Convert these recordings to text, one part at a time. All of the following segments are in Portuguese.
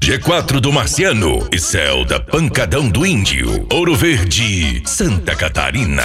G4 do Marciano e Céu da Pancadão do Índio, Ouro Verde, Santa Catarina.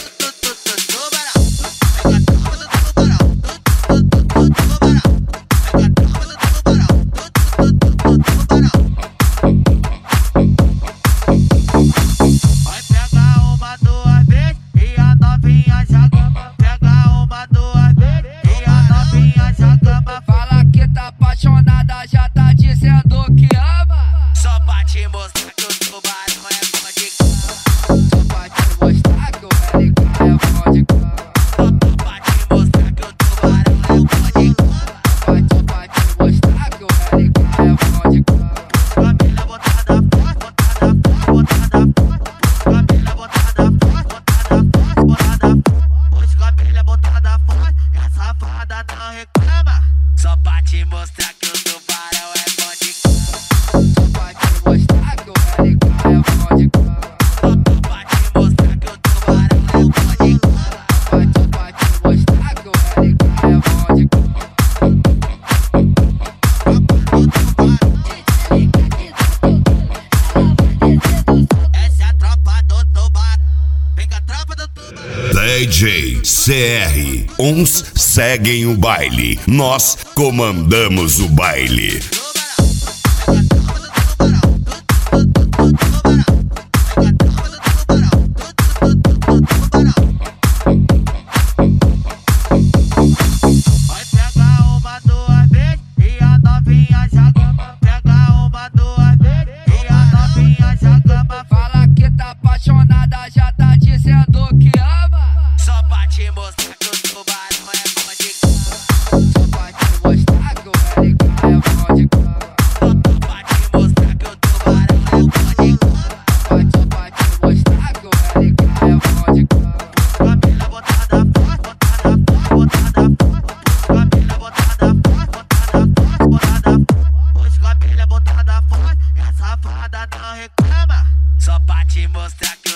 Já tá dizendo que ama, só pra te mostrar que o tubarão é bom de cama. Só pra te mostrar que o LK é bom de cama. Só pra te mostrar que o tubarão é bom de cama. Só pra te mostrar que o LK é bom de cama. Família botada forte, botada forte. Família botada forte, botada forte. Os família botada forte, a safada não reclama. Só pra te mostrar que o tubarão é bom de cama. Só pra te mostrar que o LK é bom de cama. Só pra te mostrar que o tubarão é bom de cama. Só pra te mostrar que o LK é bom de cama. Essa é a tropa do tubarão. Vem com a tropa do tubarão. DJ CR, uns seguem o baile, nós comandamos o baile. Vai pegar uma, duas vezes e a novinha já gama. Pega uma, duas vezes e a novinha já gama. Fala que tá apaixonada, já tá dizendo que ama. Só pra te mostrar que o tubarão é bom de cama. Só pra te mostrar que o LK é bom de cama. Só pra te mostrar que o tubarão é bom de cama. Só pra te mostrar que o LK é bom de cama. Família botada forte, botada forte. Família botada forte, botada forte. Os família botada forte, a safada não reclama. Só pra te mostrar que